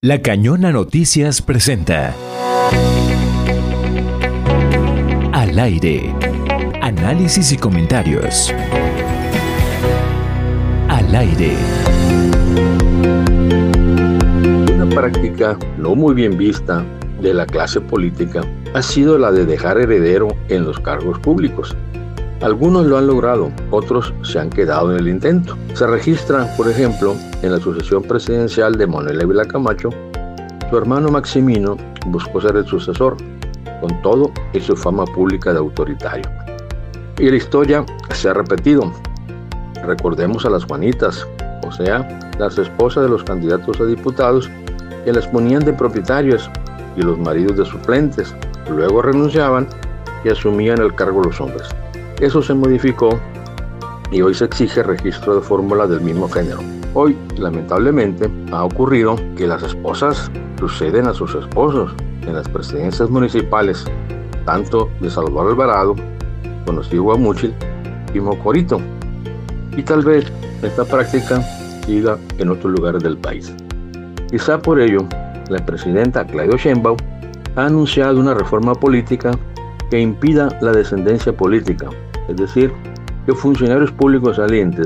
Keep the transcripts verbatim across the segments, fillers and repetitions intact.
La Cañona Noticias presenta Al aire. Análisis y comentarios. Al aire. Una práctica no muy bien vista de la clase política ha sido la de dejar heredero en los cargos públicos. Algunos lo han logrado, otros se han quedado en el intento. Se registra, por ejemplo, en la sucesión presidencial de Manuel Ávila Camacho, su hermano Maximino buscó ser el sucesor, con todo y su fama pública de autoritario. Y la historia se ha repetido. Recordemos a las Juanitas, o sea, las esposas de los candidatos a diputados, que las ponían de propietarios y los maridos de suplentes. Luego renunciaban y asumían el cargo los hombres. Eso se modificó y hoy se exige registro de fórmula del mismo género. Hoy, lamentablemente, ha ocurrido que las esposas suceden a sus esposos en las presidencias municipales, tanto de Salvador Alvarado, conocido Guamúchil, y Mocorito. Y tal vez esta práctica siga en otros lugares del país. Quizá por ello, la presidenta Claudia Sheinbaum ha anunciado una reforma política que impida la descendencia política, es decir, que funcionarios públicos salientes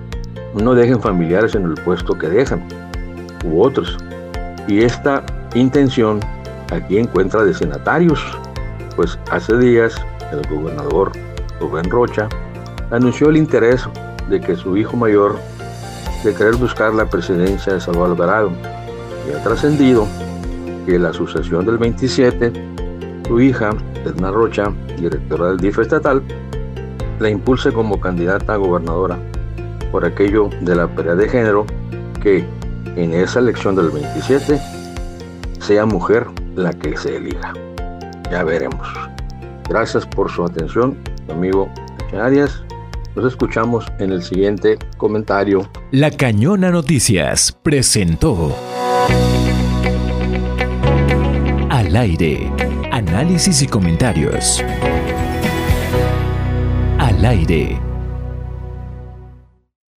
no dejen familiares en el puesto que dejan, u otros. Y esta intención aquí encuentra destinatarios, pues hace días el gobernador Rubén Rocha anunció el interés de que su hijo mayor de querer buscar la presidencia de Salvador Alvarado, y ha trascendido que la sucesión del veintisiete, su hija, Edna Rocha, directora del D I F estatal, la impulse como candidata a gobernadora por aquello de la paridad de género, que en esa elección del veintisiete sea mujer la que se elija. Ya veremos. Gracias por su atención, amigo Arias. Nos escuchamos en el siguiente comentario. La Cañona Noticias presentó Al aire. Análisis y comentarios. Al aire.